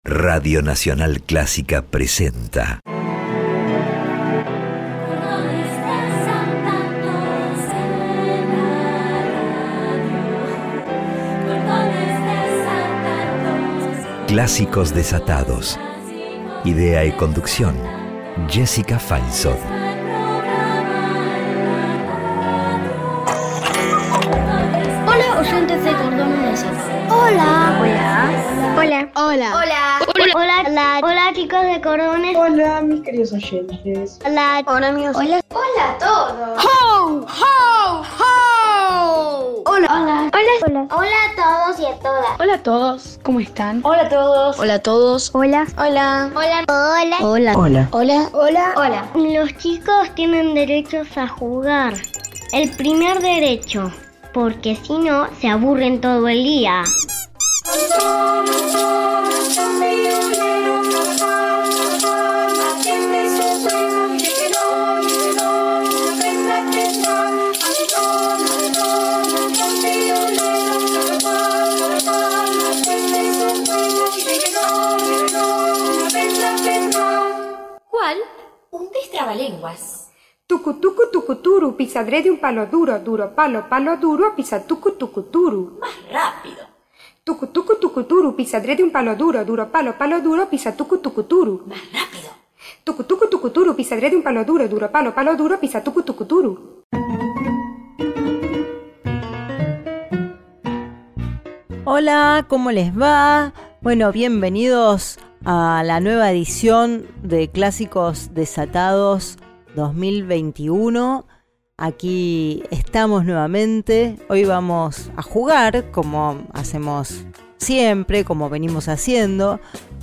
Radio Nacional Clásica presenta Clásicos Desatados. Idea y conducción, Jessica Feinsod. Hola, oyentes de Cordones Desatados. Hola. Hola. Hola. Hola. Hola. Hola. Hola. Hola, chicos de Cordones. Hola, mis queridos oyentes. Hola. Hola, amigos. Hola. Hola a todos. ¡Ho! ¡Ho! ¡Ho! Hola. Hola. Hola. Hola a todos y a todas. Hola a todos, ¿cómo están? Hola a todos. Hola a todos. Hola. Hola. Hola. Hola. Hola. Hola. Hola. Hola. Los chicos tienen derechos a jugar. El primer derecho, porque si no, se aburren todo el día. ¿Cuál? Un destrabalenguas. Tucu tucu tucuturu, pisadré de un palo duro, duro palo, palo duro, pisa tucu tucuturu. Más rápido. Tucu tucu tucuturu, pisadré de un palo duro, duro palo, palo duro, pisa tucu tucuturu. Más rápido. Tucu tucu tucuturu, pisadré de un palo duro, duro palo, palo duro, pisa tucu tucuturu. Hola, ¿cómo les va? Bueno, bienvenidos a la nueva edición de Clásicos Desatados 2021. Aquí estamos nuevamente. Hoy vamos a jugar como hacemos siempre, como venimos haciendo,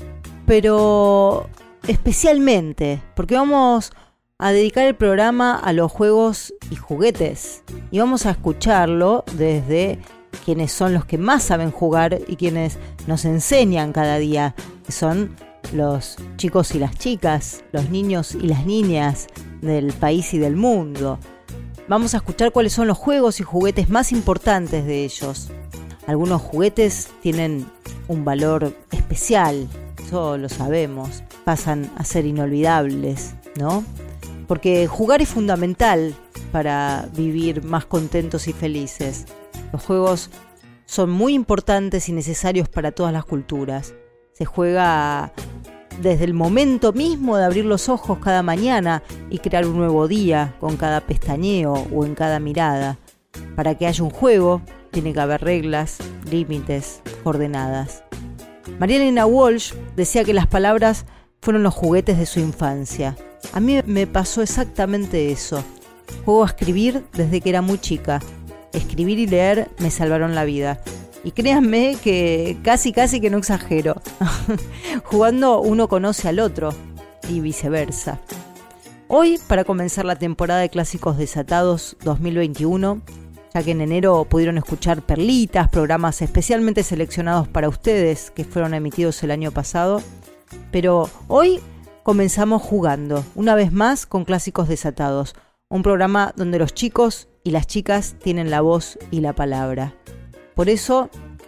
pero especialmente porque vamos a dedicar el programa a los juegos y juguetes y vamos a escucharlo desde quienes son los que más saben jugar y quienes nos enseñan cada día, que son los chicos y las chicas, los niños y las niñas del país y del mundo. Vamos a escuchar cuáles son los juegos y juguetes más importantes de ellos. Algunos juguetes tienen un valor especial, eso lo sabemos, pasan a ser inolvidables, ¿no? Porque jugar es fundamental para vivir más contentos y felices. Los juegos son muy importantes y necesarios para todas las culturas. Se juega desde el momento mismo de abrir los ojos cada mañana y crear un nuevo día con cada pestañeo o en cada mirada. Para que haya un juego, tiene que haber reglas, límites, coordenadas. María Elena Walsh decía que las palabras fueron los juguetes de su infancia. A mí me pasó exactamente eso. Juego a escribir desde que era muy chica. Escribir y leer me salvaron la vida. Y créanme que casi que no exagero. Jugando uno conoce al otro y viceversa. Hoy, para comenzar la temporada de Clásicos Desatados 2021, ya que en enero pudieron escuchar perlitas, programas especialmente seleccionados para ustedes que fueron emitidos el año pasado, pero hoy comenzamos jugando, una vez más con Clásicos Desatados, un programa donde los chicos y las chicas tienen la voz y la palabra. Por eso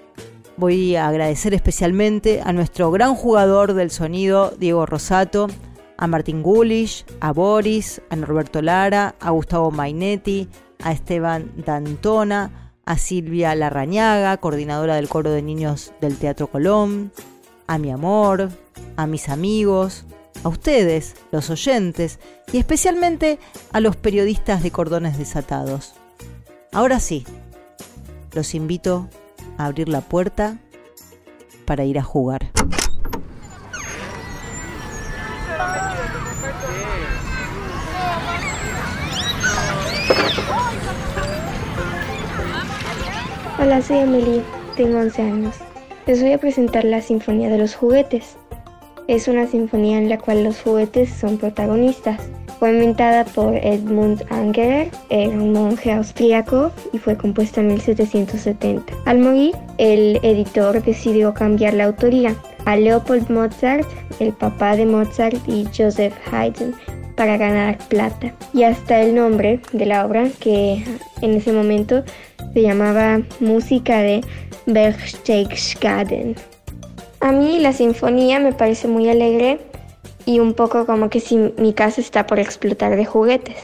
voy a agradecer especialmente a nuestro gran jugador del sonido, Diego Rosato, a Martín Gulish, a Boris, a Norberto Lara, a Gustavo Mainetti, a Esteban D'Antona, a Silvia Larrañaga, coordinadora del coro de niños del Teatro Colón, a mi amor, a mis amigos, a ustedes, los oyentes, y especialmente a los periodistas de Cordones Desatados. Ahora sí, los invito a abrir la puerta para ir a jugar. Hola, soy Emily, tengo 11 años. Les voy a presentar la Sinfonía de los Juguetes. Es una sinfonía en la cual los juguetes son protagonistas. Fue inventada por Edmund Angerer, era un monje austríaco y fue compuesta en 1770. Al morir, el editor decidió cambiar la autoría a Leopold Mozart, el papá de Mozart, y Joseph Haydn, para ganar plata. Y hasta el nombre de la obra, que en ese momento se llamaba Música de Berchtesgaden. A mí la sinfonía me parece muy alegre y un poco como que si mi casa está por explotar de juguetes.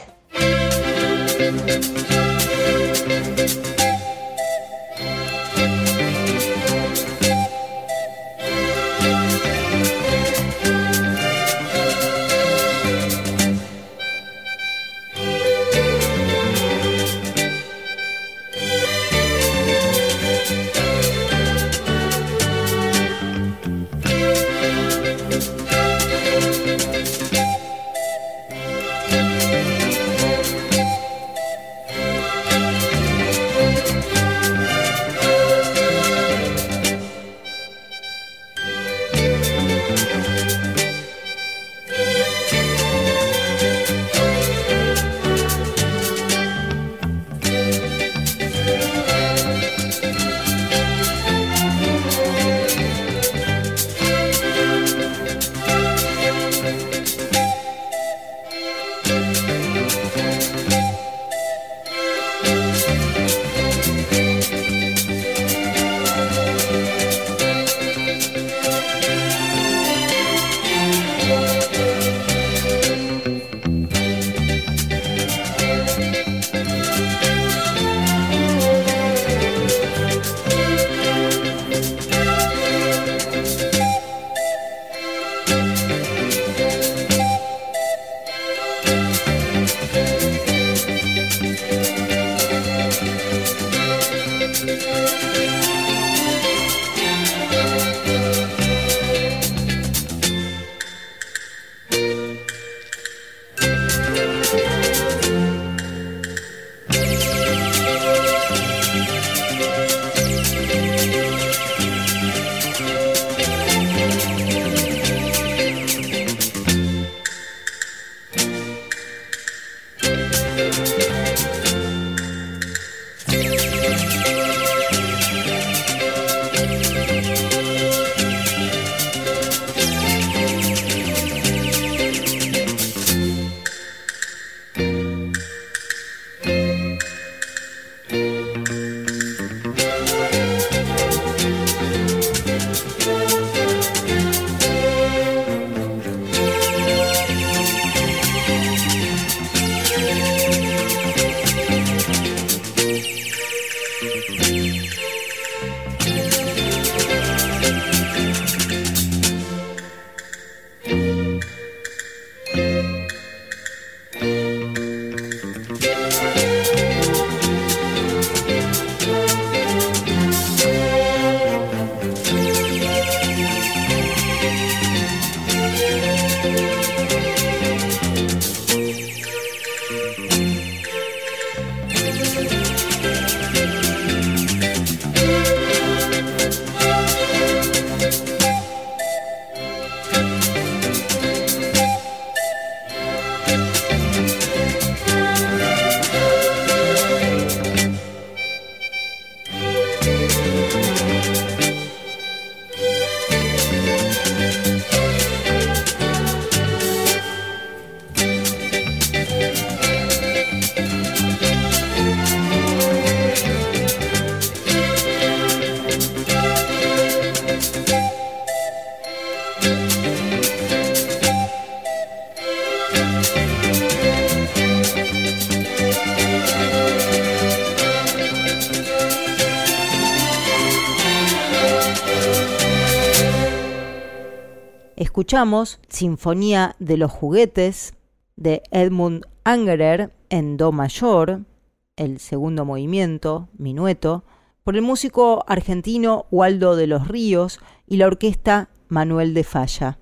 Escuchamos Sinfonía de los Juguetes de Edmund Angerer en Do mayor, el segundo movimiento, minueto, por el músico argentino Waldo de los Ríos y la orquesta Manuel de Falla.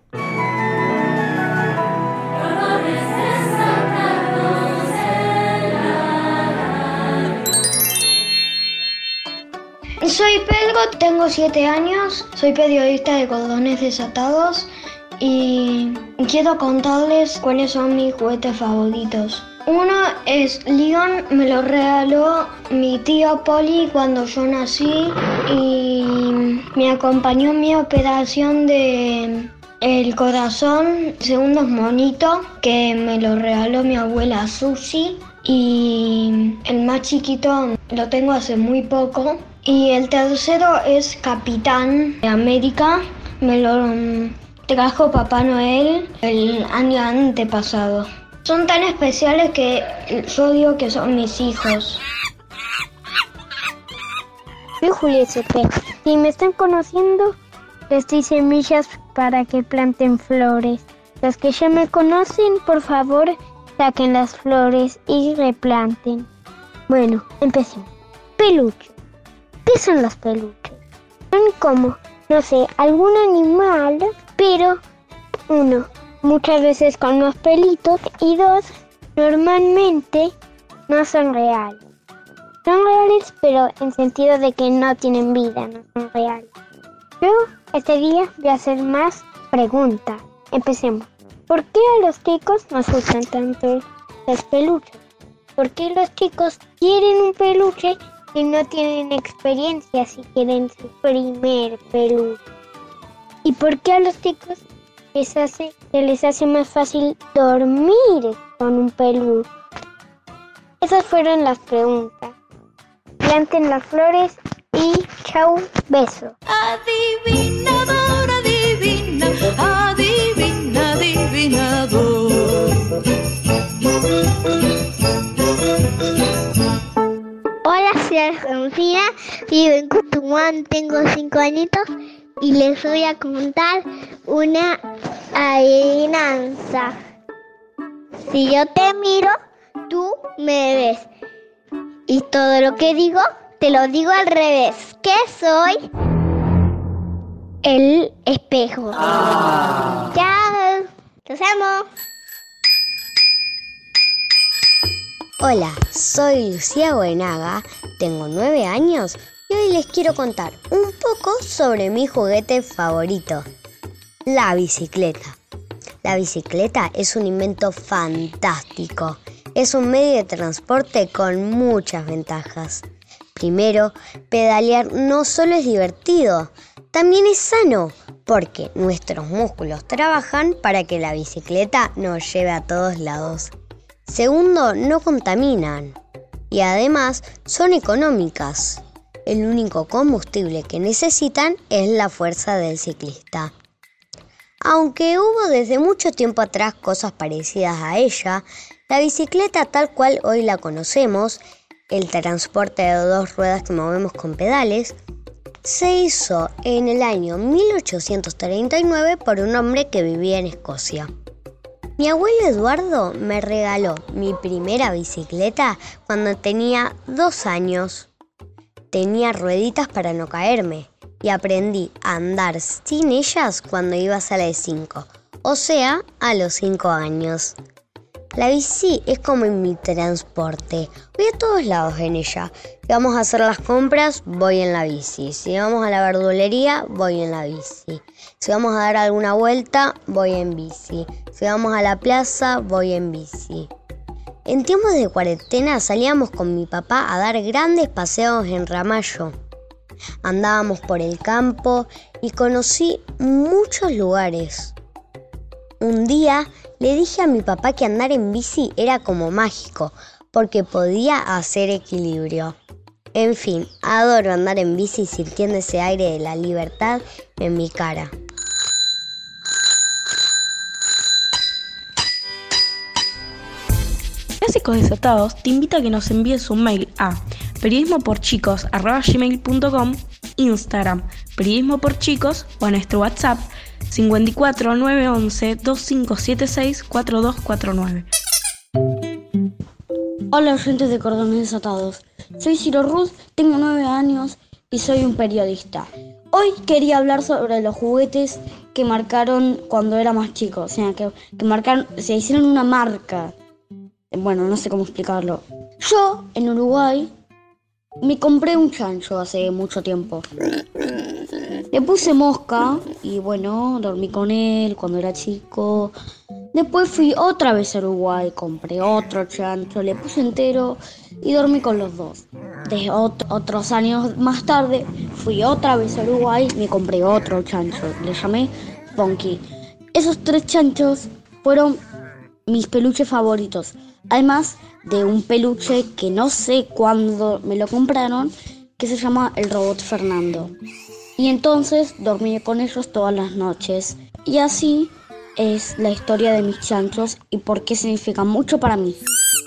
Soy Pedro, tengo 7 años, soy periodista de Cordones Desatados y quiero contarles cuáles son mis juguetes favoritos. Uno es Leon, me lo regaló mi tío Poli cuando yo nací y me acompañó en mi operación de el corazón. El segundo es Monito, que me lo regaló mi abuela Susi, y el más chiquito lo tengo hace muy poco. Y el tercero es Capitán América, me lo trajo Papá Noel el año antepasado. Son tan especiales que yo digo que son mis hijos. Soy Julieta Cepeda. Si me están conociendo, les doy semillas para que planten flores. Los que ya me conocen, por favor, saquen las flores y replanten. Bueno, empecemos. Peluche. ¿Qué son los peluches? Son como, no sé, algún animal, pero uno, muchas veces con unos pelitos, y dos, normalmente no son reales. Son reales, pero en sentido de que no tienen vida, no son reales. Yo este día voy a hacer más preguntas. Empecemos. ¿Por qué a los chicos nos gustan tanto los peluches? ¿Por qué los chicos quieren un peluche y no tienen experiencia si quieren su primer peluche? ¿Y por qué a los chicos se les hace más fácil dormir con un peluche? Esas fueron las preguntas. Planten las flores y chau, beso. Adivinador, adivina, adivina, adivinador. Hola, soy Argentina, vivo en Cutumán, tengo 5 añitos y les voy a contar una adivinanza. Si yo te miro, tú me ves. Y todo lo que digo, te lo digo al revés. ¿Qué soy? El espejo. ¡Chao! ¡Los amo! Hola, soy Lucía Buenaga, tengo 9 años y hoy les quiero contar un poco sobre mi juguete favorito, la bicicleta. La bicicleta es un invento fantástico. Es un medio de transporte con muchas ventajas. Primero, pedalear no solo es divertido, también es sano, porque nuestros músculos trabajan para que la bicicleta nos lleve a todos lados. Segundo, no contaminan y además son económicas. El único combustible que necesitan es la fuerza del ciclista. Aunque hubo desde mucho tiempo atrás cosas parecidas a ella, la bicicleta tal cual hoy la conocemos, el transporte de 2 ruedas que movemos con pedales, se hizo en el año 1839 por un hombre que vivía en Escocia. Mi abuelo Eduardo me regaló mi primera bicicleta cuando tenía 2 años. Tenía rueditas para no caerme y aprendí a andar sin ellas cuando iba a la de 5, o sea, a los 5 años. La bici es como mi transporte. Voy a todos lados en ella. Si vamos a hacer las compras, voy en la bici. Si vamos a la verdulería, voy en la bici. Si vamos a dar alguna vuelta, voy en bici. Si vamos a la plaza, voy en bici. En tiempos de cuarentena salíamos con mi papá a dar grandes paseos en Ramallo. Andábamos por el campo y conocí muchos lugares. Un día le dije a mi papá que andar en bici era como mágico, porque podía hacer equilibrio. En fin, adoro andar en bici sintiendo ese aire de la libertad en mi cara. Clásicos Desatados te invita a que nos envíes un mail a periodismoporchicos@gmail.com, Instagram periodismoporchicos o a nuestro WhatsApp 54 911 2576 4249. Hola, oyentes de Cordones Desatados. Soy Ciro Ruth, tengo 9 años y soy un periodista. Hoy quería hablar sobre los juguetes que marcaron cuando era más chico. O sea, que marcaron, se hicieron una marca. Bueno, no sé cómo explicarlo. Yo, en Uruguay, me compré un chancho hace mucho tiempo. Le puse Mosca y bueno, dormí con él cuando era chico. Después fui otra vez a Uruguay, compré otro chancho, le puse Entero y dormí con los dos. Desde otros años más tarde fui otra vez a Uruguay y me compré otro chancho, le llamé Funky. Esos 3 chanchos fueron mis peluches favoritos. Además de un peluche que no sé cuándo me lo compraron, que se llama el robot Fernando. y entonces dormí con ellos todas las noches. Y así es la historia de mis chanchos y por qué significan mucho para mí.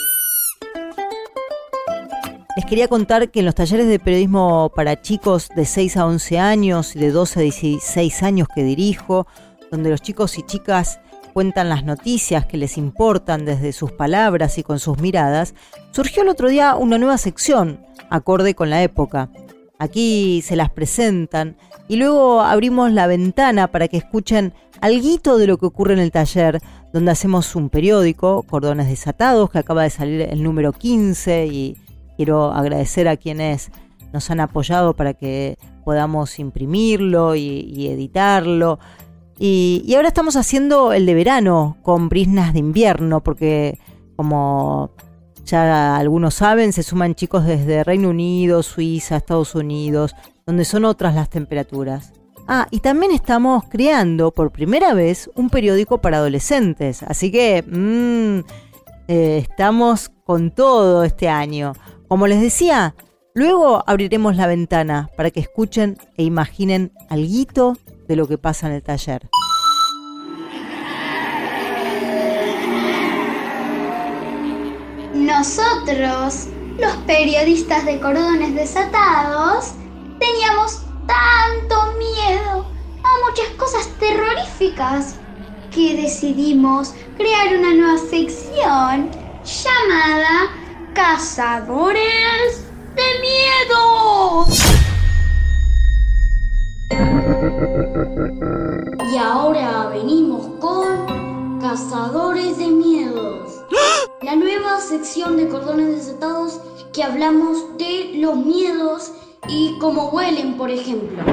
Les quería contar que en los talleres de periodismo para chicos de 6 a 11 años y de 12 a 16 años que dirijo, donde los chicos y chicas cuentan las noticias que les importan desde sus palabras y con sus miradas, surgió el otro día una nueva sección, acorde con la época. Aquí se las presentan y luego abrimos la ventana para que escuchen alguito de lo que ocurre en el taller, donde hacemos un periódico, Cordones Desatados, que acaba de salir el número 15, y quiero agradecer a quienes nos han apoyado para que podamos imprimirlo y editarlo. Y ahora estamos haciendo el de verano con briznas de invierno, porque como ya algunos saben, se suman chicos desde Reino Unido, Suiza, Estados Unidos, donde son otras las temperaturas. Y también estamos creando por primera vez un periódico para adolescentes, así que estamos con todo este año. Como les decía, luego abriremos la ventana para que escuchen e imaginen alguito de lo que pasa en el taller. Nosotros, los periodistas de Cordones Desatados, teníamos tanto miedo a muchas cosas terroríficas que decidimos crear una nueva sección llamada Cazadores de Miedo. Y ahora venimos con Cazadores de Miedos, la nueva sección de Cordones Desatados que hablamos de los miedos y cómo huelen, por ejemplo.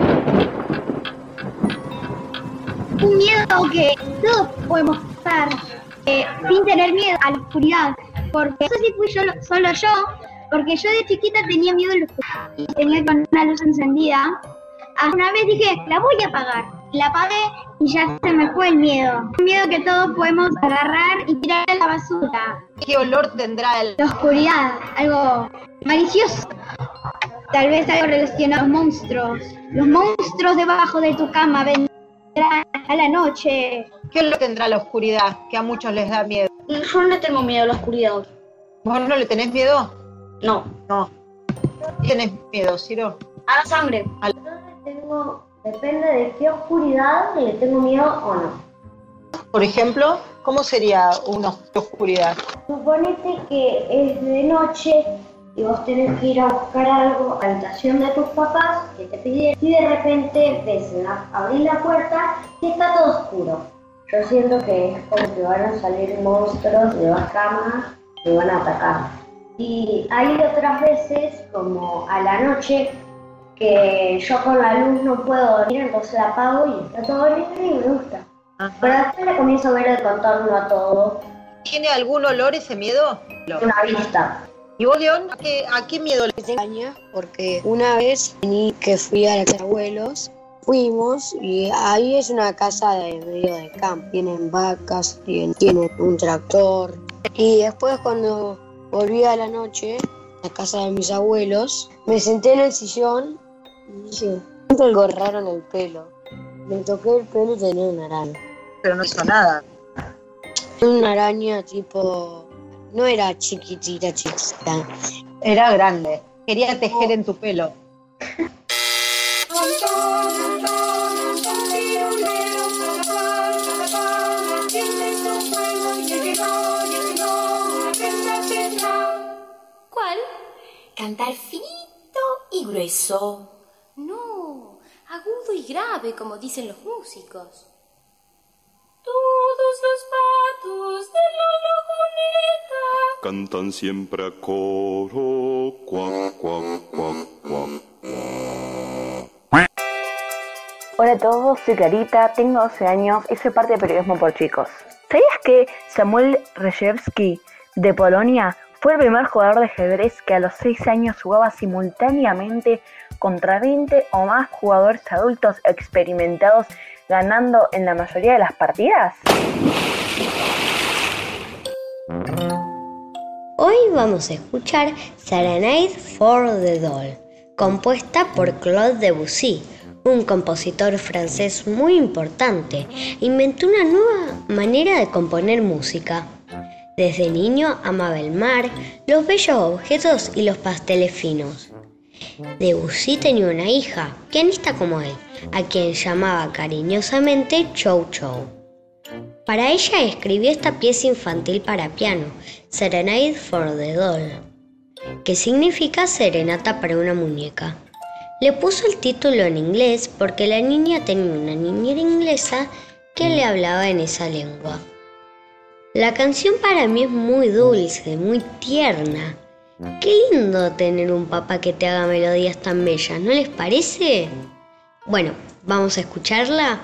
Un miedo que todos podemos pasar sin tener miedo a la oscuridad, porque no sé si fui solo yo, porque yo de chiquita tenía miedo a la oscuridad y tenía con una luz encendida. Una vez dije, la voy a apagar. La apagué y ya se me fue el miedo. Un miedo que todos podemos agarrar y tirar a la basura. ¿Qué olor tendrá la oscuridad? Algo malicioso. Tal vez algo relacionado a los monstruos. Los monstruos debajo de tu cama vendrán a la noche. ¿Qué olor tendrá la oscuridad? Que a muchos les da miedo. Yo no le tengo miedo a la oscuridad. ¿Vos no le tenés miedo? No. ¿Qué tenés miedo, Ciro? A la sangre. Depende de qué oscuridad le tengo miedo o no. Por ejemplo, ¿cómo sería una oscuridad? Suponete que es de noche y vos tenés que ir a buscar algo a la habitación de tus papás que te pidieron y de repente ves abrir la puerta y está todo oscuro. Yo siento que es como que van a salir monstruos de las camas y me van a atacar. Y hay otras veces, como a la noche, que yo con la luz no puedo dormir, entonces la apago y está todo negro y me gusta. Ajá. Pero después le comienzo a ver el contorno a todo. ¿Tiene algún olor ese miedo? Una vista. ¿Y vos, León, a qué miedo le tenés? Porque una vez que fui a la casa de abuelos, fuimos y ahí es una casa de medio de campo. Tienen vacas, tienen un tractor. Y después cuando volví a la noche, a la casa de mis abuelos, me senté en el sillón y dije, siento algo raro en el pelo. Me toqué el pelo y tenía una araña. Pero no hizo nada. Una araña tipo... No era chiquitita. Era grande. Quería tejer en tu pelo. ¿Cuál? Cantar finito y grueso. No, agudo y grave, como dicen los músicos. Todos los patos de la laguneta cantan siempre a coro, cuac, cuac, cuac, cuac, cuac. Hola a todos, soy Clarita, tengo 12 años y soy parte de Periodismo por Chicos. ¿Sabías que Samuel Rejewski de Polonia fue el primer jugador de ajedrez que a los 6 años jugaba simultáneamente contra 20 o más jugadores adultos experimentados, ganando en la mayoría de las partidas? Hoy vamos a escuchar Serenade for the Doll, compuesta por Claude Debussy, un compositor francés muy importante, inventó una nueva manera de componer música. Desde niño amaba el mar, los bellos objetos y los pasteles finos. Debussy tenía una hija, pianista como él, a quien llamaba cariñosamente Chou Chou. Para ella escribió esta pieza infantil para piano, Serenade for the Doll, que significa serenata para una muñeca. Le puso el título en inglés porque la niña tenía una niñera inglesa que le hablaba en esa lengua. La canción para mí es muy dulce, muy tierna. Qué lindo tener un papá que te haga melodías tan bellas, ¿no les parece? Bueno, ¿vamos a escucharla?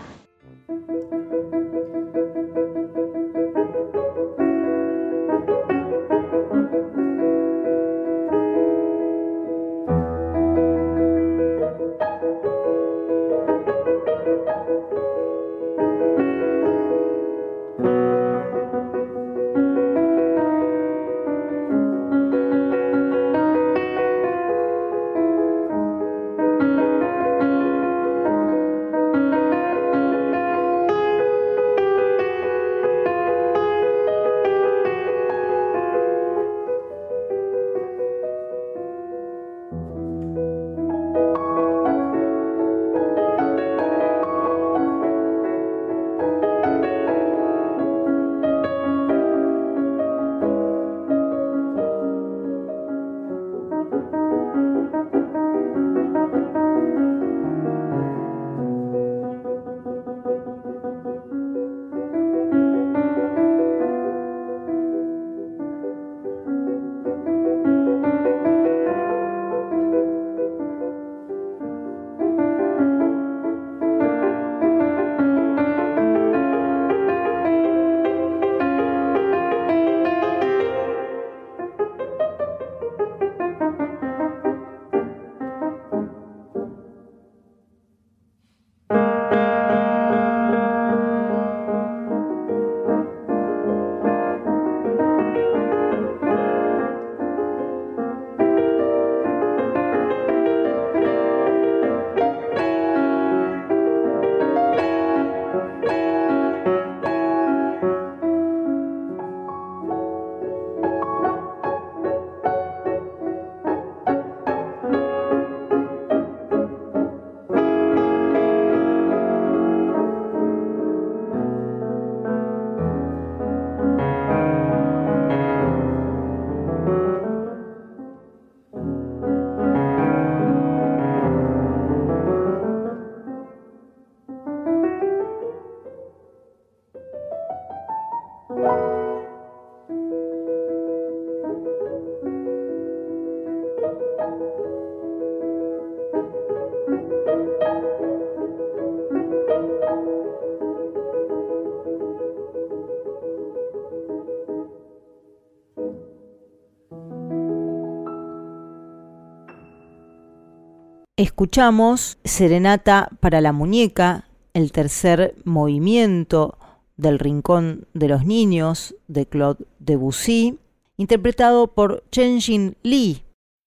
Escuchamos Serenata para la muñeca, el tercer movimiento del Rincón de los Niños de Claude Debussy, interpretado por Chen-Jin Lee.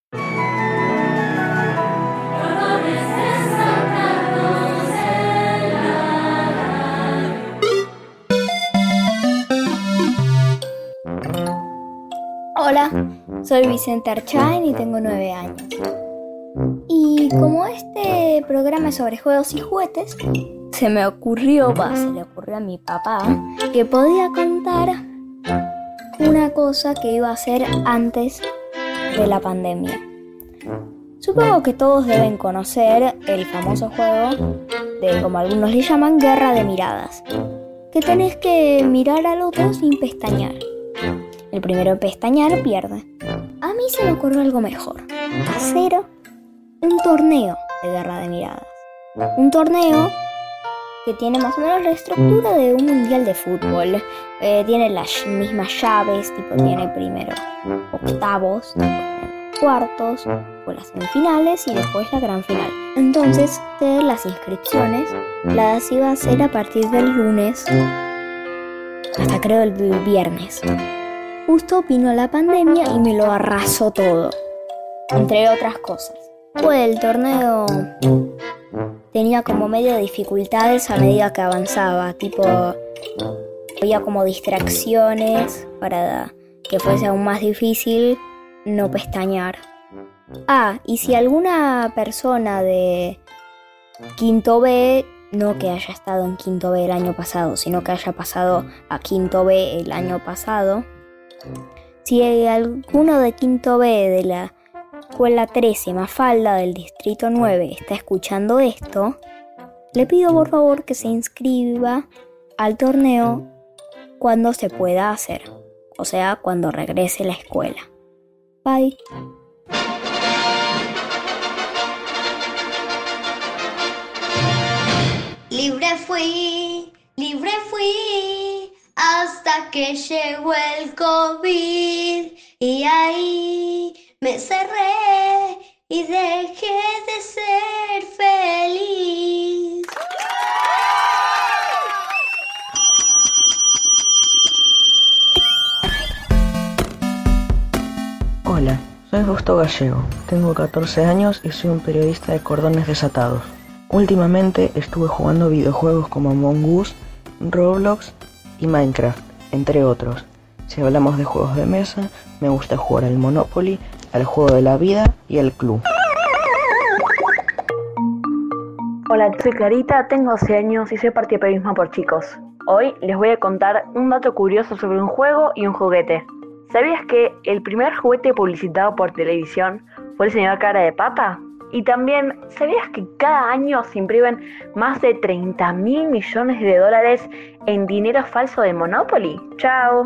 Hola, soy Vicente Archain y tengo 9 años. Y como este programa es sobre juegos y juguetes, se le ocurrió a mi papá que podía contar una cosa que iba a hacer antes de la pandemia. Supongo que todos deben conocer el famoso juego de, como algunos le llaman, Guerra de Miradas, que tenés que mirar al otro sin pestañear. El primero en pestañear pierde. A mí se me ocurrió algo mejor: hacer un torneo de Guerra de Miradas. Un torneo que tiene más o menos la estructura de un mundial de fútbol. Tiene las mismas llaves, tipo tiene primero octavos, después cuartos, o las semifinales y después la gran final. Entonces, las inscripciones las iba a hacer a partir del lunes hasta creo el viernes. Justo vino la pandemia y me lo arrasó todo, entre otras cosas. Fue el torneo tenía como medio dificultades a medida que avanzaba, tipo había como distracciones para que fuese aún más difícil no pestañear. Y si alguna persona de quinto B, no que haya estado en quinto B el año pasado, sino que haya pasado a quinto B el año pasado, si alguno de quinto B de la escuela 13 Mafalda del distrito 9 está escuchando esto, le pido por favor que se inscriba al torneo cuando se pueda hacer, o sea, cuando regrese a la escuela. Bye. Libre fui, hasta que llegó el COVID y ahí me cerré y dejé de ser feliz. Hola, soy Justo Gallego, tengo 14 años y soy un periodista de cordones desatados. Últimamente estuve jugando videojuegos como Among Us, Roblox y Minecraft, entre otros. Si hablamos de juegos de mesa, me gusta jugar al Monopoly, al Juego de la Vida y al Club. Hola, soy Clarita, tengo 12 años y soy parte de Periodismo por Chicos. Hoy les voy a contar un dato curioso sobre un juego y un juguete. ¿Sabías que el primer juguete publicitado por televisión fue el señor Cara de Papa? Y también, ¿sabías que cada año se imprimen más de 30.000 millones de dólares en dinero falso de Monopoly? ¡Chao!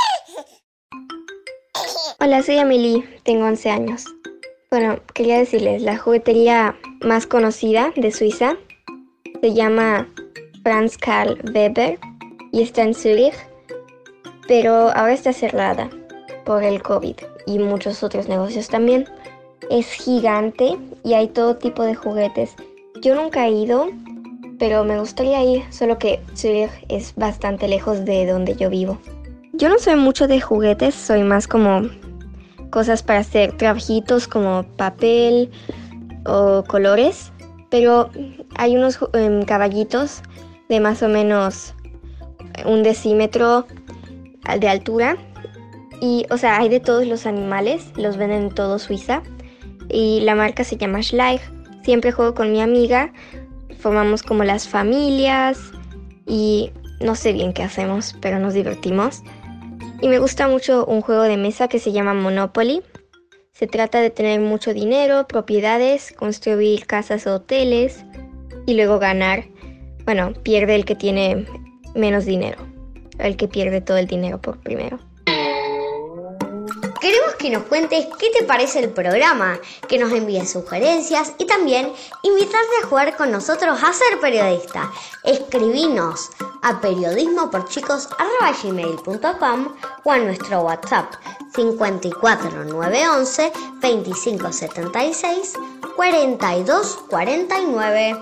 Hola, soy Amelie, tengo 11 años. Bueno, quería decirles, la juguetería más conocida de Suiza se llama Franz Karl Weber y está en Zúrich, pero ahora está cerrada por el COVID y muchos otros negocios también. Es gigante y hay todo tipo de juguetes. Yo nunca he ido, pero me gustaría ir, solo que Zúrich es bastante lejos de donde yo vivo. Yo no soy mucho de juguetes, soy más como cosas para hacer trabajitos como papel o colores, pero hay unos caballitos de más o menos 1 decímetro de altura y, o sea, hay de todos los animales, los venden en todo Suiza. Y la marca se llama Schleich. Siempre juego con mi amiga, formamos como las familias y no sé bien qué hacemos, pero nos divertimos. Y me gusta mucho un juego de mesa que se llama Monopoly. Se trata de tener mucho dinero, propiedades, construir casas o hoteles y luego ganar. Bueno, pierde el que tiene menos dinero, el que pierde todo el dinero por primero. Queremos que nos cuentes qué te parece el programa, que nos envíes sugerencias y también invitarte a jugar con nosotros a ser periodista. Escribinos a periodismoporchicos@gmail.com o a nuestro WhatsApp 54 911 2576 42 49.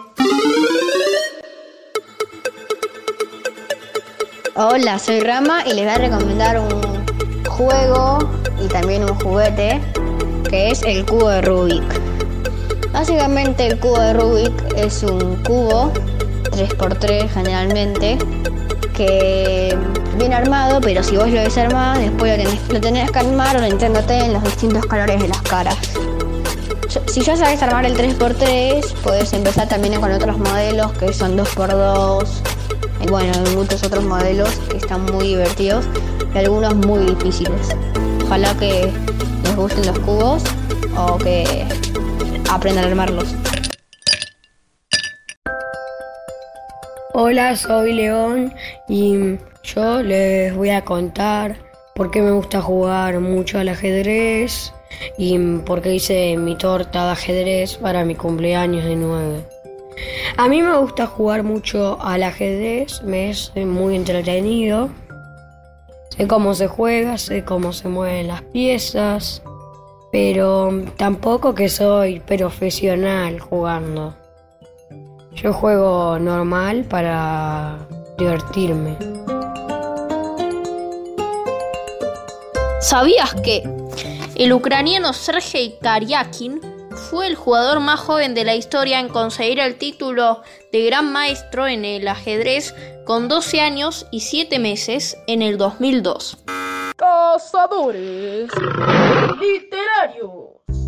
Hola, soy Rama y les voy a recomendar un juego y también un juguete que es el cubo de Rubik. Básicamente el cubo de Rubik es un cubo 3x3 generalmente que viene armado, pero si vos lo desarmás después lo tenés que armar orientándote en los distintos colores de las caras. Si ya sabes armar el 3x3 podés empezar también con otros modelos que son 2x2. Bueno, hay muchos otros modelos que están muy divertidos y algunos muy difíciles. Ojalá que les gusten los cubos o que aprendan a armarlos. Hola, soy León y yo les voy a contar por qué me gusta jugar mucho al ajedrez y por qué hice mi torta de ajedrez para mi cumpleaños de 9. A mí me gusta jugar mucho al ajedrez, me es muy entretenido. Sé cómo se juega, sé cómo se mueven las piezas, pero tampoco que soy profesional jugando. Yo juego normal para divertirme. ¿Sabías que el ucraniano Sergei Karyakin fue el jugador más joven de la historia en conseguir el título de Gran Maestro en el ajedrez con 12 años y 7 meses en el 2002. Cazadores literarios.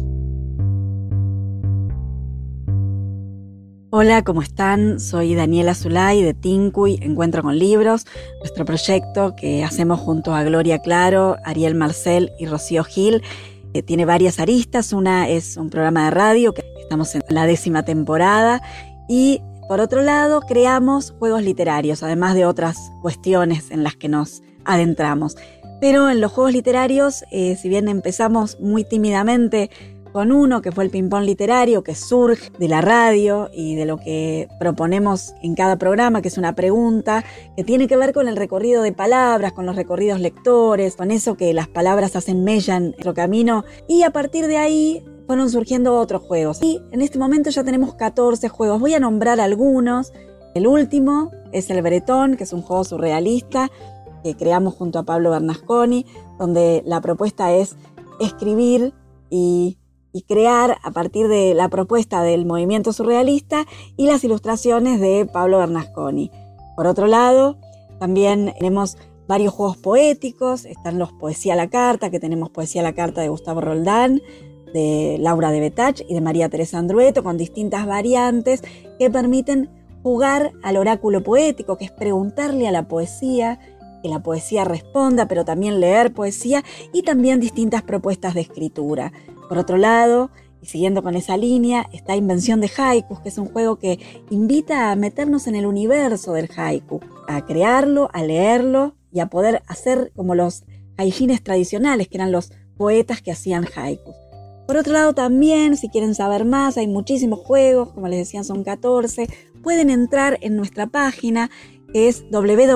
Hola, ¿cómo están? Soy Daniela Zulay de Tincuy, Encuentro con Libros, nuestro proyecto que hacemos junto a Gloria Claro, Ariel Marcel y Rocío Gil. Tiene varias aristas. Una es un programa de radio, que estamos en la 10ª temporada, y por otro lado creamos juegos literarios, además de otras cuestiones en las que nos adentramos. Pero en los juegos literarios, si bien empezamos muy tímidamente con uno que fue el ping-pong literario, que surge de la radio y de lo que proponemos en cada programa, que es una pregunta que tiene que ver con el recorrido de palabras, con los recorridos lectores, con eso que las palabras hacen mella en nuestro camino, y a partir de ahí fueron surgiendo otros juegos. Y en este momento ya tenemos 14 juegos. Voy a nombrar algunos. El último es el Bretón, que es un juego surrealista que creamos junto a Pablo Bernasconi, donde la propuesta es escribir y crear a partir de la propuesta del movimiento surrealista y las ilustraciones de Pablo Bernasconi. Por otro lado, también tenemos varios juegos poéticos. Están los Poesía a la Carta, que tenemos Poesía a la Carta de Gustavo Roldán, de Laura de Betach y de María Teresa Andrueto, con distintas variantes que permiten jugar al oráculo poético, que es preguntarle a la poesía, que la poesía responda, pero también leer poesía, y también distintas propuestas de escritura. Por otro lado, y siguiendo con esa línea, está Invención de Haikus, que es un juego que invita a meternos en el universo del haiku, a crearlo, a leerlo y a poder hacer como los haijines tradicionales, que eran los poetas que hacían haikus. Por otro lado también, si quieren saber más, hay muchísimos juegos, como les decía, son 14. Pueden entrar en nuestra página, que es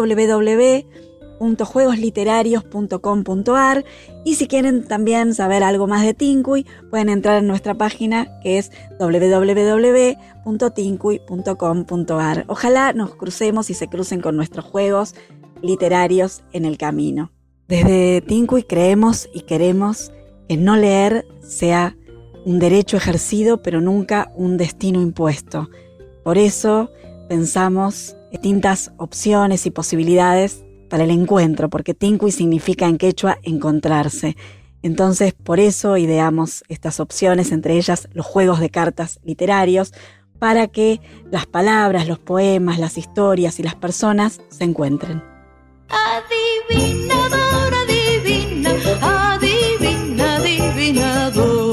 www.juegosliterarios.com.ar, y si quieren también saber algo más de Tincuy, pueden entrar en nuestra página, que es www.tincuy.com.ar. Ojalá nos crucemos y se crucen con nuestros juegos literarios en el camino. Desde Tincuy creemos y queremos que no leer sea un derecho ejercido, pero nunca un destino impuesto. Por eso pensamos distintas opciones y posibilidades para el encuentro, porque Tincuy significa en quechua encontrarse. Entonces, por eso ideamos estas opciones, entre ellas los juegos de cartas literarios, para que las palabras, los poemas, las historias y las personas se encuentren. Adivinador, adivina, adivina, adivinador.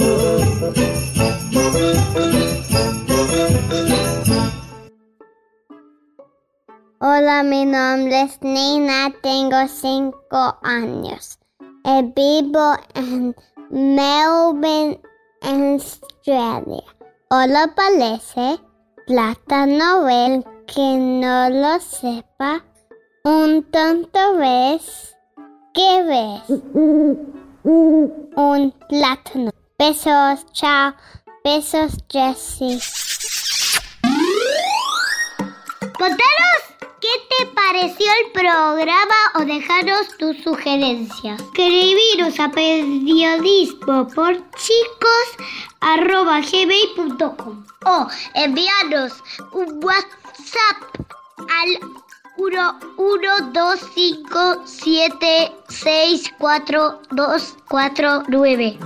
Hola, mi nombre es Nina, tengo 5 años. Vivo en Melbourne, Australia. Hola, parece plátano el que no lo sepa. Un tonto ves, ¿qué ves? Un plátano. Besos, chao. Besos, Jessie. Contanos qué te pareció el programa o dejaros tus sugerencias. Escribiros a periodismoporchicos@gmail.com o enviarnos un WhatsApp al 11257642249.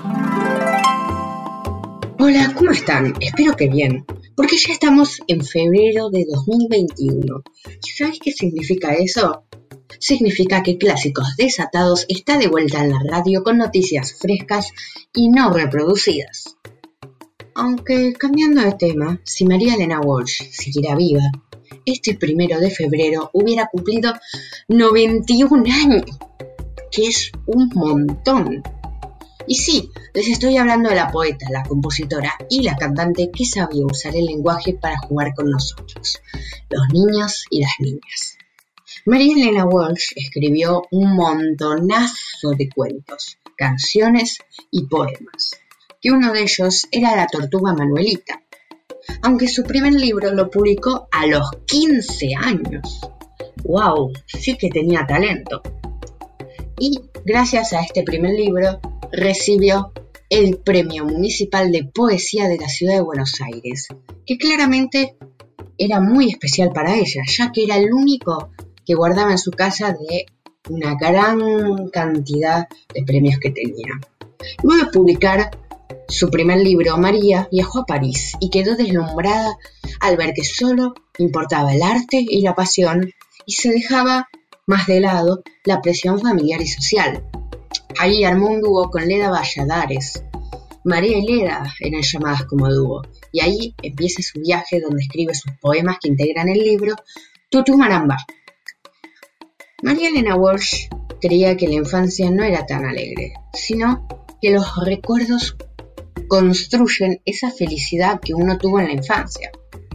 Hola, ¿cómo están? Espero que bien, porque ya estamos en febrero de 2021. ¿Y sabes qué significa eso? Significa que Clásicos Desatados está de vuelta en la radio con noticias frescas y no reproducidas. Aunque, cambiando de tema, si María Elena Walsh siguiera viva, este 1 de febrero hubiera cumplido 91 años, que es un montón. Y sí, les estoy hablando de la poeta, la compositora y la cantante que sabía usar el lenguaje para jugar con nosotros, los niños y las niñas. María Elena Walsh escribió un montonazo de cuentos, canciones y poemas, que uno de ellos era La Tortuga Manuelita, aunque su primer libro lo publicó a los 15 años. ¡Wow! Sí que tenía talento. Y gracias a este primer libro recibió el Premio Municipal de Poesía de la Ciudad de Buenos Aires, que claramente era muy especial para ella, ya que era el único que guardaba en su casa de una gran cantidad de premios que tenía. Luego de publicar su primer libro, María viajó a París y quedó deslumbrada al ver que solo importaba el arte y la pasión y se dejaba más de lado la presión familiar y social. Ahí armó un dúo con Leda Valladares. María y Leda eran llamadas como dúo, y ahí empieza su viaje donde escribe sus poemas que integran el libro Tutu Maramba. María Elena Walsh creía que la infancia no era tan alegre, sino que los recuerdos construyen esa felicidad que uno tuvo en la infancia.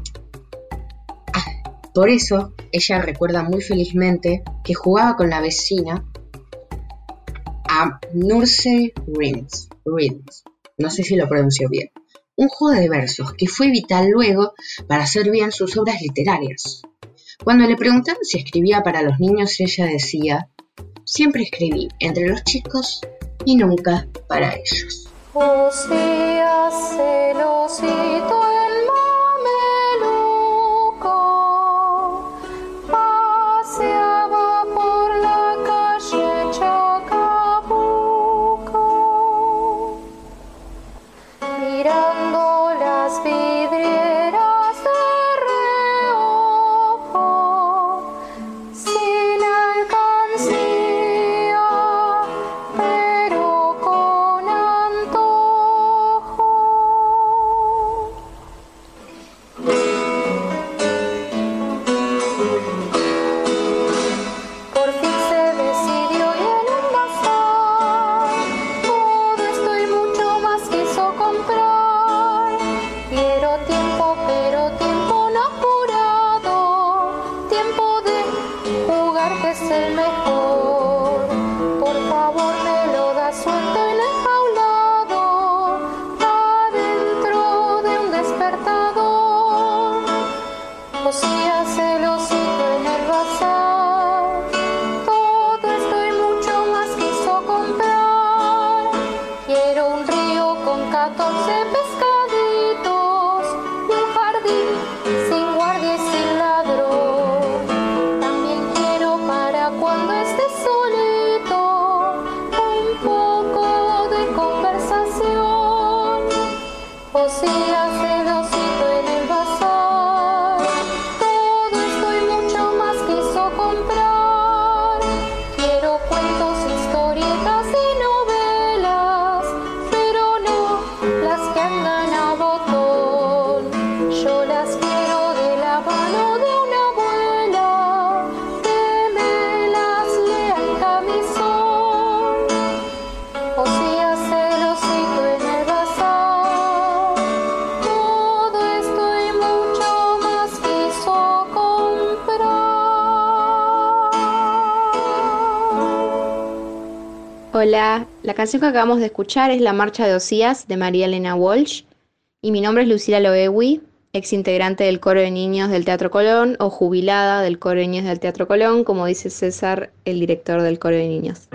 Por eso, ella recuerda muy felizmente que jugaba con la vecina a Nursery Rhymes, no sé si lo pronuncio bien, un juego de versos que fue vital luego para hacer bien sus obras literarias. Cuando le preguntaban si escribía para los niños, ella decía: siempre escribí entre los chicos y nunca para ellos. Osía celosito en mameluco, paseaba por la calle Chacabuco, mirando las vidrieras de reojo, sin alcancía, pero con antojo. Por fin se decidió y en un bazar todo esto y mucho más quiso comprar. Quiero tiempo, pero tiempo no apurado, tiempo de jugar que es el mejor. Por favor me lo da suelto en el jaulado, adentro de un despertador. Osía celosito en el bazar, todo esto y mucho más quiso comprar. Quiero un río con 14 pescaditos y un jardín sin guardia y sin ladrón. También quiero para cuando esté solito un poco de conversación. Osía celosito en el bazar, todo esto y mucho más quiso comprar. Quiero cuentos, historietas y novelas, pero no las que andan a botón. Yo las quiero de la mano de una abuela que me las lea en camisón. Osía celosito en el bazar, todo esto y mucho más quiso comprar. Hola, la canción que acabamos de escuchar es La Marcha de Osías de María Elena Walsh y mi nombre es Lucila Loewi, ex integrante del coro de niños del Teatro Colón o jubilada del coro de niños del Teatro Colón, como dice César, el director del coro de niños.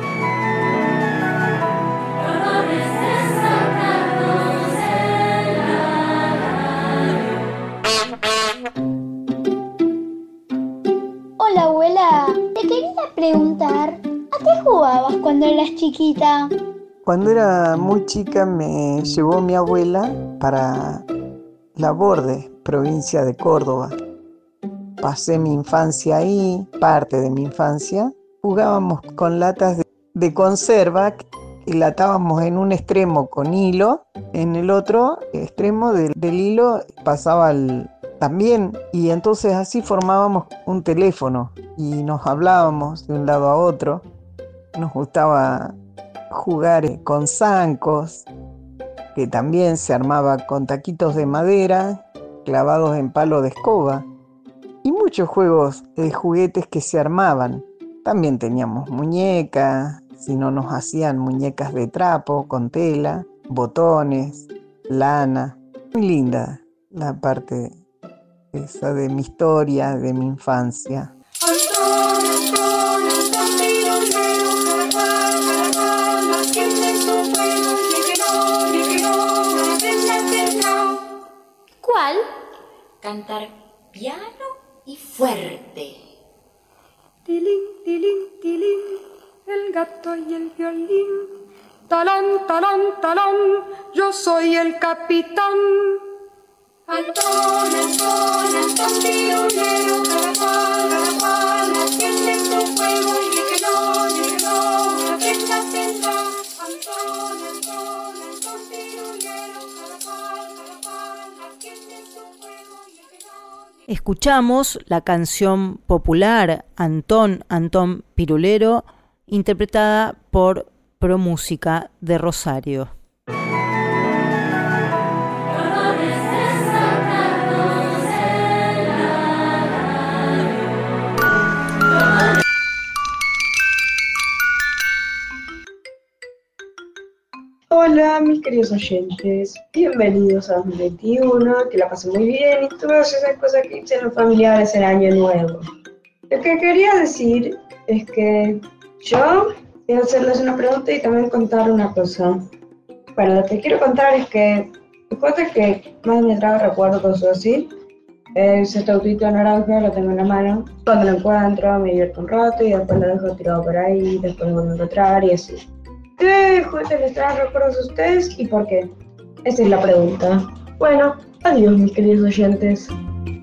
Hola abuela, te quería preguntar, ¿a qué jugabas cuando eras chiquita? Cuando era muy chica me llevó mi abuela para Laborde, provincia de Córdoba. Pasé mi infancia ahí, parte de mi infancia. Jugábamos con latas de conserva y la atábamos en un extremo con hilo, en el otro extremo del hilo pasaba también, y entonces así formábamos un teléfono y nos hablábamos de un lado a otro. Nos gustaba jugar con zancos, que también se armaba con taquitos de madera clavados en palo de escoba, y muchos juegos de juguetes que se armaban. También teníamos muñecas, si no nos hacían muñecas de trapo con tela, botones, lana. Muy linda la parte esa de mi historia, de mi infancia. Antonio, Camilo, Leo, Caracol, Caracol, la gente en su juego, que no cantar piano y fuerte. Tilín, tilín, tilín, el gato y el violín. Talán, talán, talán, yo soy el capitán. Antón, Antón, Antón, pirulero, carapán, atiende tu juego y que no, atenta, Antón, Antón, Antón, pirulero, carapán, atiende tu juego y que no. Escuchamos la canción popular Antón, Antón Pirulero, interpretada por ProMúsica de Rosario. Hola mis queridos oyentes, bienvenidos a 2021, que la pasen muy bien y todas esas cosas que dicen los familiares en Año Nuevo. Lo que quería decir es que yo quiero hacerles una pregunta y también contar una cosa. Bueno, lo que quiero contar es que el juego que más me trae recuerdos así es este autito naranja, lo tengo en la mano. Cuando lo encuentro me divierto un rato y después lo dejo tirado por ahí, después lo vuelvo a encontrar y así. ¿Qué juguetes les traen recuerdos a ustedes y por qué? Esa es la pregunta. Bueno, adiós mis queridos oyentes.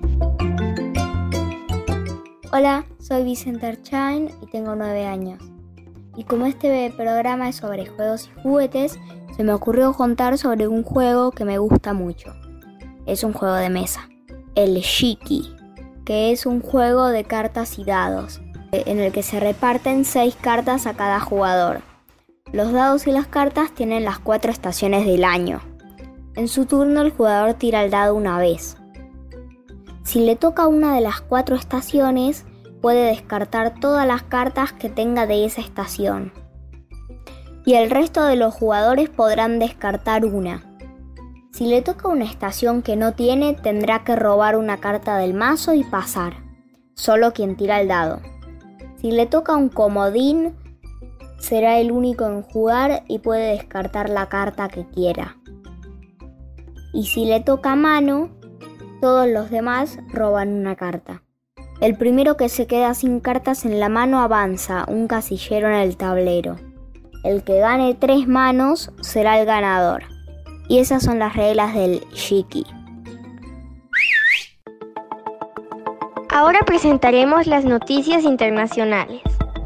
Hola, soy Vicente Archain y tengo 9 años. Y como este programa es sobre juegos y juguetes, se me ocurrió contar sobre un juego que me gusta mucho. Es un juego de mesa, el Shiki, que es un juego de cartas y dados, en el que se reparten 6 cartas a cada jugador. Los dados y las cartas tienen las 4 estaciones del año. En su turno el jugador tira el dado una vez. Si le toca una de las 4 estaciones, puede descartar todas las cartas que tenga de esa estación. Y el resto de los jugadores podrán descartar una. Si le toca una estación que no tiene, tendrá que robar una carta del mazo y pasar. Solo quien tira el dado. Si le toca un comodín, será el único en jugar y puede descartar la carta que quiera. Y si le toca mano, todos los demás roban una carta. El primero que se queda sin cartas en la mano avanza un casillero en el tablero. El que gane 3 manos será el ganador. Y esas son las reglas del Shiki. Ahora presentaremos las noticias internacionales.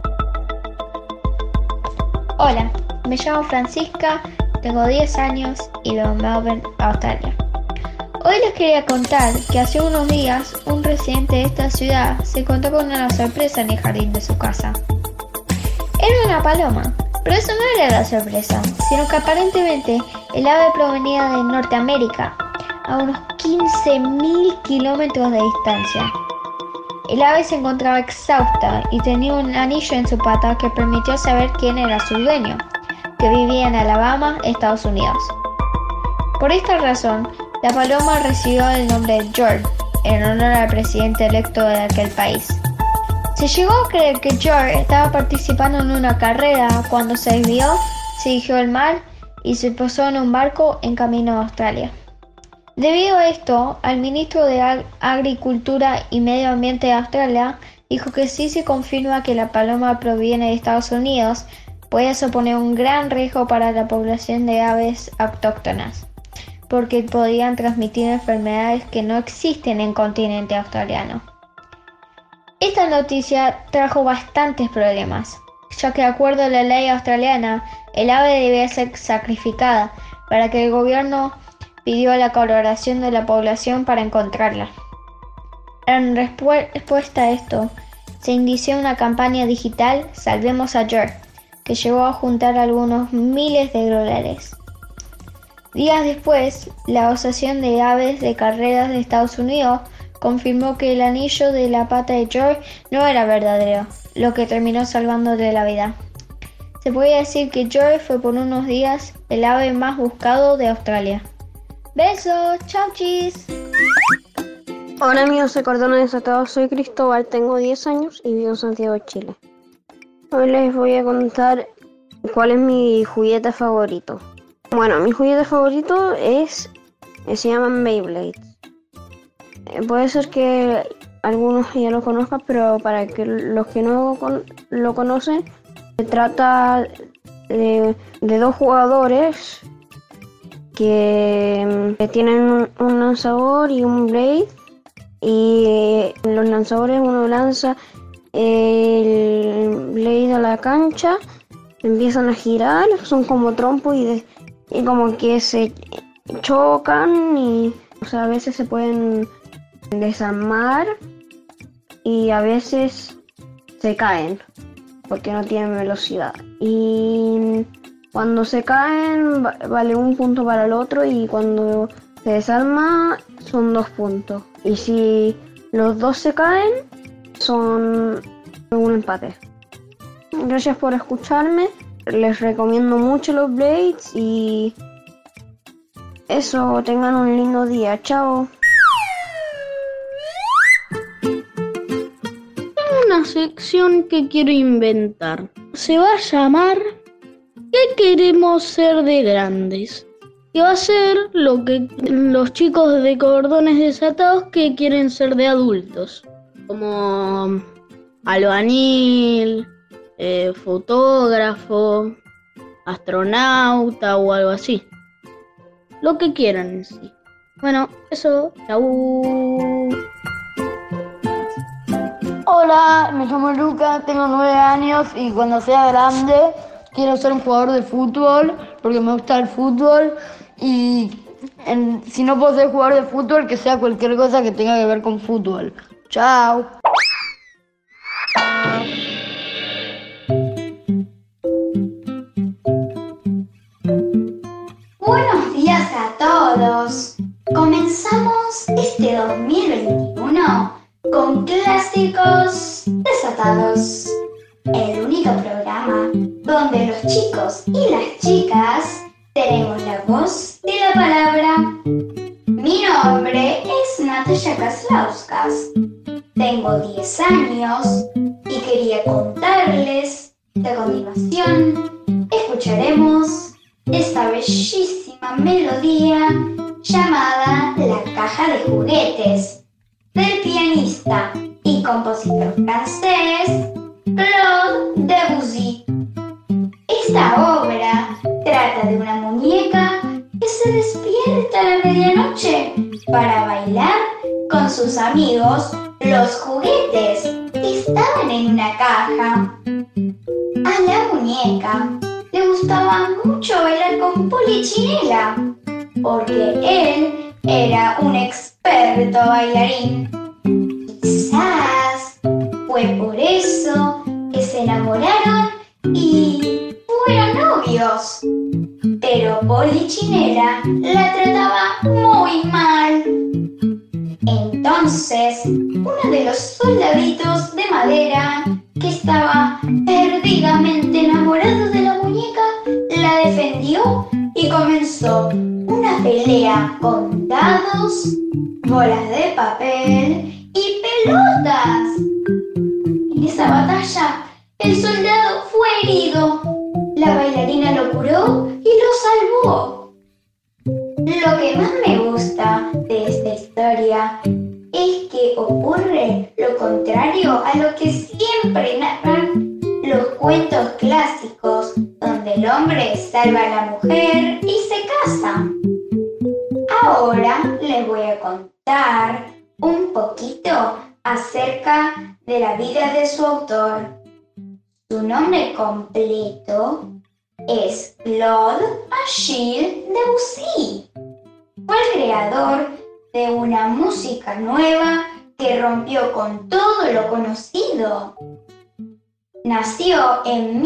Hola, me llamo Francisca, tengo 10 años y vivo en Melbourne, Australia. Hoy les quería contar que hace unos días un residente de esta ciudad se encontró con una sorpresa en el jardín de su casa. Era una paloma, pero eso no era la sorpresa, sino que aparentemente el ave provenía de Norteamérica, a unos 15.000 kilómetros de distancia. El ave se encontraba exhausta y tenía un anillo en su pata que permitió saber quién era su dueño, que vivía en Alabama, Estados Unidos. Por esta razón, la paloma recibió el nombre de George, en honor al presidente electo de aquel país. Se llegó a creer que George estaba participando en una carrera cuando se desvió, se dirigió al mar y se posó en un barco en camino a Australia. Debido a esto, el ministro de Agricultura y Medio Ambiente de Australia dijo que si se confirma que la paloma proviene de Estados Unidos, puede suponer un gran riesgo para la población de aves autóctonas, porque podrían transmitir enfermedades que no existen en el continente australiano. Esta noticia trajo bastantes problemas, ya que de acuerdo a la ley australiana, el ave debía ser sacrificada para que el gobierno pidió la colaboración de la población para encontrarla. En respuesta a esto, se inició una campaña digital Salvemos a George, que llegó a juntar algunos miles de dólares. Días después, la Asociación de Aves de Carreras de Estados Unidos confirmó que el anillo de la pata de George no era verdadero, lo que terminó salvándole la vida. Se puede decir que George fue por unos días el ave más buscado de Australia. ¡Besos! ¡Chau, chis! Hola amigos de Cordones Desatados, soy Cristóbal, tengo 10 años y vivo en Santiago de Chile. Hoy les voy a contar cuál es mi juguete favorito. Bueno, mi juguete favorito se llaman Beyblades. Puede ser que algunos ya lo conozcan, pero para que los que no lo conocen, se trata de dos jugadores que tienen un lanzador y un blade, y los lanzadores uno lanza el blade a la cancha, empiezan a girar, son como trompos y como que se chocan y a veces se pueden desarmar y a veces se caen porque no tienen velocidad, y cuando se caen vale 1 punto para el otro, y cuando se desarma son 2 puntos, y si los dos se caen son un empate. Gracias por escucharme, les recomiendo mucho los Blades y eso, tengan un lindo día, chao. Una sección que quiero inventar. Se va a llamar ¿Qué queremos ser de grandes? Que va a ser lo que los chicos de Cordones Desatados que quieren ser de adultos. Como albañil, fotógrafo, astronauta o algo así. Lo que quieran en sí. Bueno, eso, chau. Hola, me llamo Luca, tengo 9 años y cuando sea grande quiero ser un jugador de fútbol porque me gusta el fútbol y si no puedo ser jugador de fútbol, que sea cualquier cosa que tenga que ver con fútbol. Chao. Buenos días a todos. Comenzamos este 2021 con Clásicos Desatados, el único programa donde los chicos y las chicas tenemos la voz de la palabra. Mi nombre es Natalia Kaslauskas, tengo 10 años y quería contarles que a continuación escucharemos esta bellísima melodía llamada La Caja de Juguetes, del pianista y compositor francés Claude Debussy. Esta obra trata de una muñeca que se despierta a la medianoche para bailar con sus amigos los juguetes que estaban en una caja. A la muñeca le gustaba mucho bailar con Polichinela, porque él era un experto bailarín. Quizás fue por eso que se enamoraron y fueron novios. Pero Polichinela la trataba muy mal. Entonces, uno de los soldaditos de madera que estaba perdidamente enamorado de la muñeca la defendió y comenzó una pelea con dados, bolas de papel y pelotas. En esa batalla, el soldado fue herido. La bailarina lo curó y lo salvó. Lo que más me gusta de esta historia es que ocurre lo contrario a lo que siempre narran los cuentos clásicos, donde el hombre salva a la mujer y se casa. Ahora les voy a contar un poquito acerca de la vida de su autor. Su nombre completo es Claude Achille Debussy. Fue el creador de una música nueva que rompió con todo lo conocido. Nació en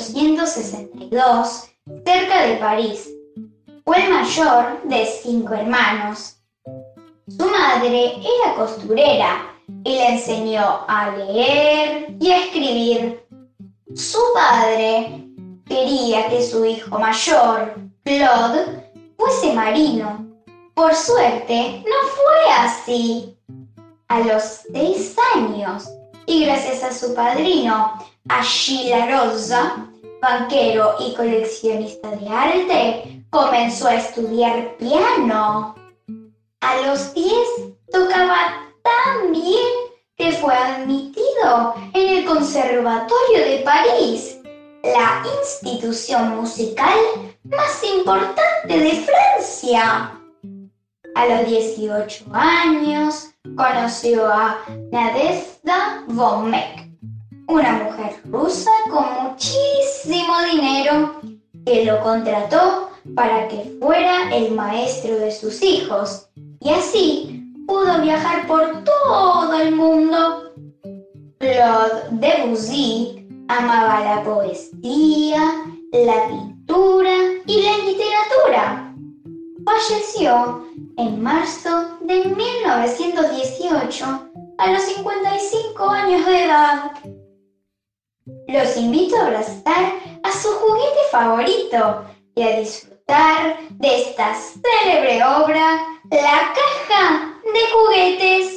1862 cerca de París. Fue el mayor de 5 hermanos. Su madre era costurera y le enseñó a leer y a escribir. Su padre quería que su hijo mayor, Claude, fuese marino. Por suerte, no fue así. A los 6 años, y gracias a su padrino, Achille Rosa, banquero y coleccionista de arte, comenzó a estudiar piano. A los 10 tocaba tan bien que fue admitido en el Conservatorio de París, la institución musical más importante de Francia. A los 18 años conoció a Nadezhda von Meck, una mujer rusa con muchísimo dinero que lo contrató para que fuera el maestro de sus hijos y así pudo viajar por todo el mundo. Claude Debussy amaba la poesía, la pintura y la literatura. Falleció en marzo de 1918 a los 55 años de edad. Los invito a abrazar a su juguete favorito y a disfrutar de esta célebre obra, La Caja de Juguetes.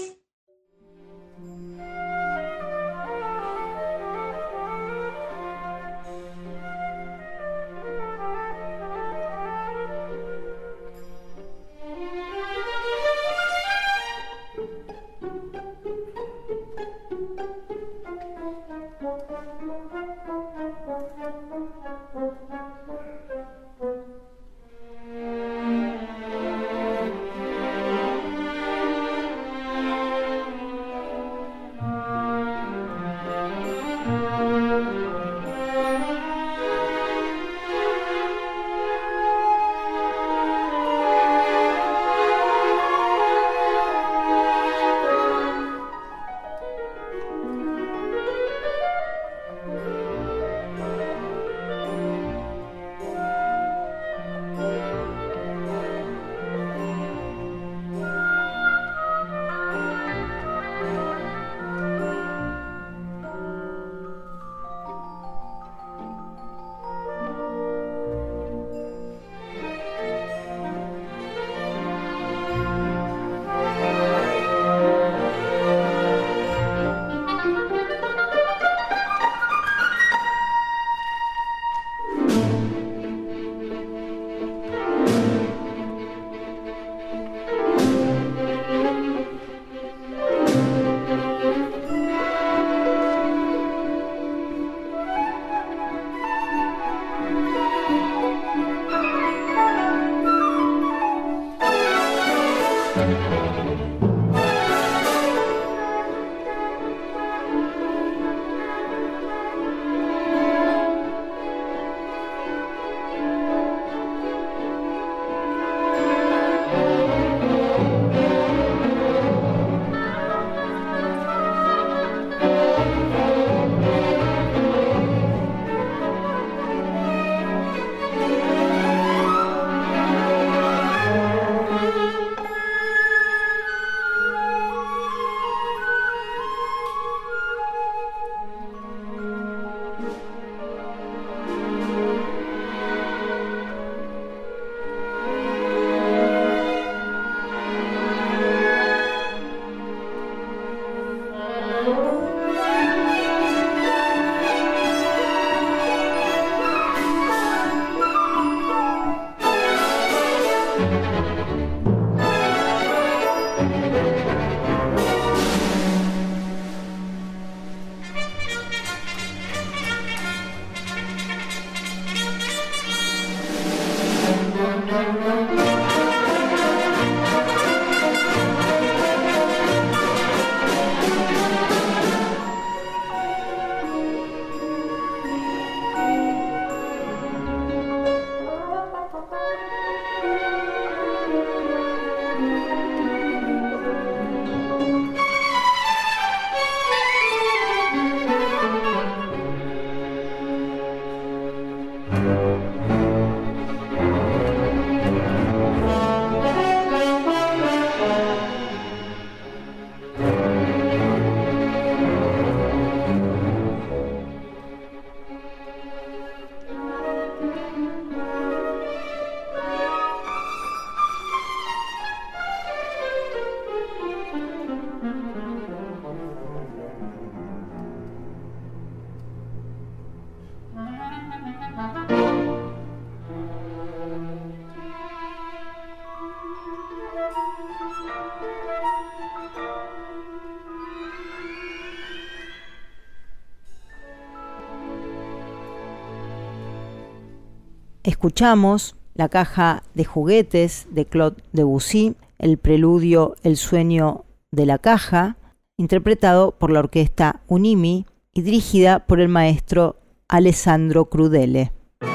escuchamos la caja de juguetes de Claude Debussy, el preludio El sueño de la caja, interpretado por la orquesta Unimi y dirigida por el maestro Alessandro Crudele.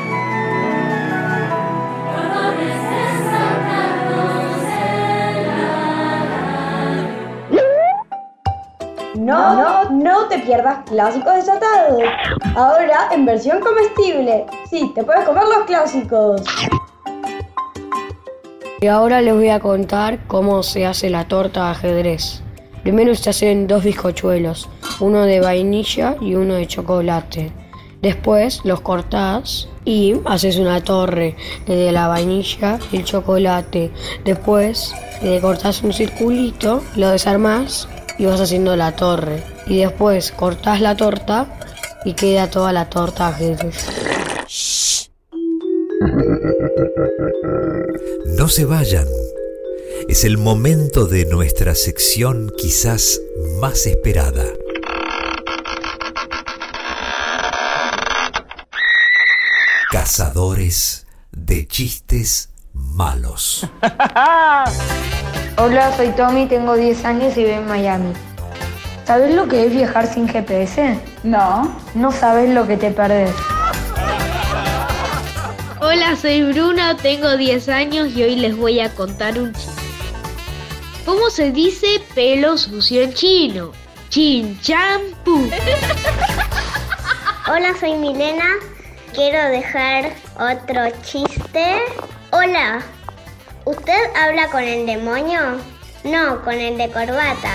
No te pierdas Clásicos Desatados. Ahora en versión comestible. Sí, te puedes comer los clásicos. Y ahora les voy a contar cómo se hace la torta de ajedrez. Primero se hacen 2 bizcochuelos, uno de vainilla y uno de chocolate. Después los cortás y haces una torre de la vainilla y el chocolate. Después cortás un circulito, lo desarmás y vas haciendo la torre. Y después cortás la torta y queda toda la torta de ajedrez. No se vayan. Es el momento de nuestra sección quizás más esperada. Cazadores de chistes malos. Hola, soy Tommy, tengo 10 años y vivo en Miami. ¿Sabes lo que es viajar sin GPS? No. No sabes lo que te perdés. Hola, soy Bruna, tengo 10 años y hoy les voy a contar un chiste. ¿Cómo se dice pelo sucio en chino? Chin chan pu. Hola, soy Milena. Quiero dejar otro chiste. Hola, ¿usted habla con el demonio? No, con el de corbata.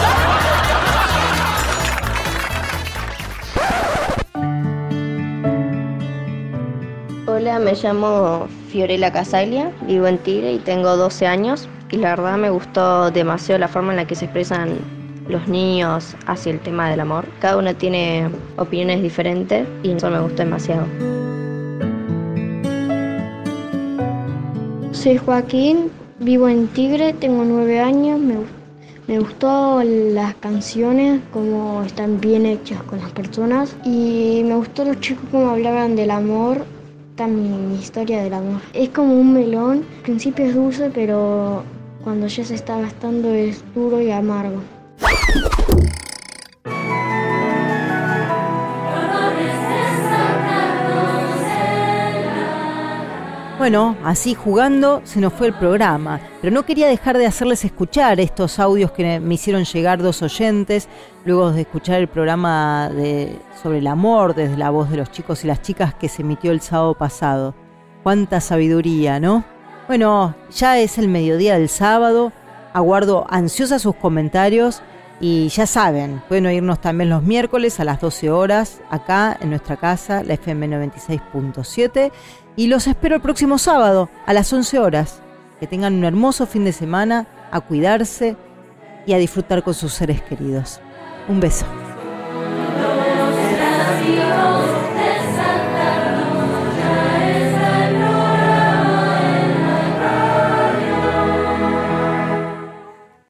Hola, me llamo Fiorella Casaglia, vivo en Tigre y tengo 12 años y la verdad me gustó demasiado la forma en la que se expresan los niños hacia el tema del amor. Cada uno tiene opiniones diferentes y eso me gustó demasiado. Soy Joaquín, vivo en Tigre, tengo 9 años, me gustó las canciones, cómo están bien hechas con las personas y me gustó los chicos cómo hablaban del amor. Mi historia del amor. Es como un melón, al principio es dulce, pero cuando ya se está gastando es duro y amargo. Bueno, así jugando se nos fue el programa, pero no quería dejar de hacerles escuchar estos audios que me hicieron llegar 2 oyentes, luego de escuchar el programa sobre el amor desde la voz de los chicos y las chicas que se emitió el sábado pasado. Cuánta sabiduría, ¿no? Bueno, ya es el mediodía del sábado, aguardo ansiosa sus comentarios y ya saben, pueden oírnos también los miércoles a las 12 horas acá en nuestra casa, la FM 96.7. Y los espero el próximo sábado a las 11 horas. Que tengan un hermoso fin de semana, a cuidarse y a disfrutar con sus seres queridos. Un beso.